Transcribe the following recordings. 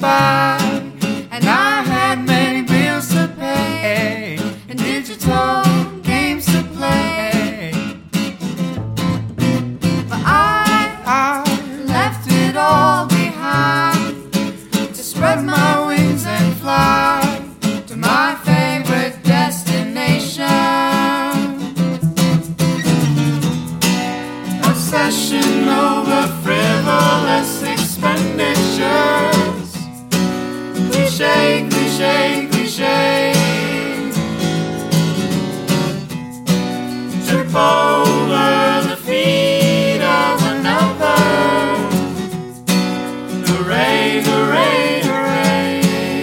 by, and I had many bills to pay and digital games to play. But I left it all behind to spread my wings and fly to my favorite destination. Obsession over frivolous expenditures. Cliche, cliche, cliche. Trip over the feet of another. Hooray, hooray, hooray.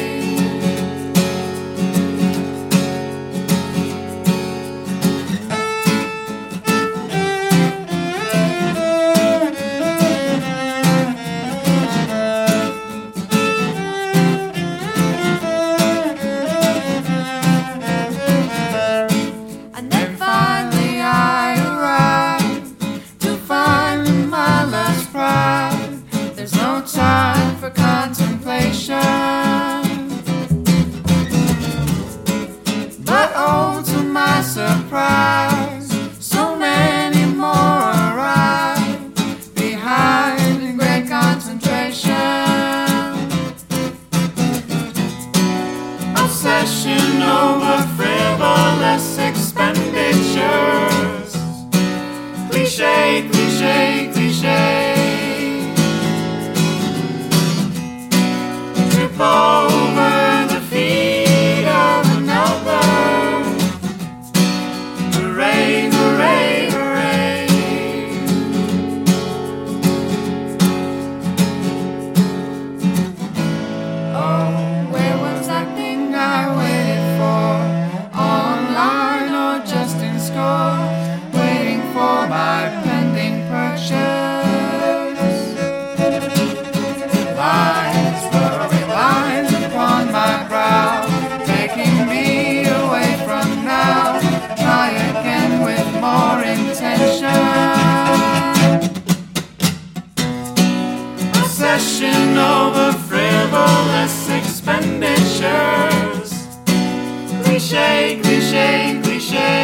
And then finally I arrived to find my last pride. There's no time for contemplation, but oh, to my surprise, so many more arrive behind in great concentration. Obsession over frivolous expenditures. Cliche, cliche, cliche. Trip over the feet of another. Hooray, hooray, hooray. Oh, where was that thing I waited for? Online or just in store? Waiting for my pending purchase. Lines, blurry lines upon my brow, taking me away from now. Try again with more intention. Obsession over frivolous expenditures. Cliche, cliche, cliche.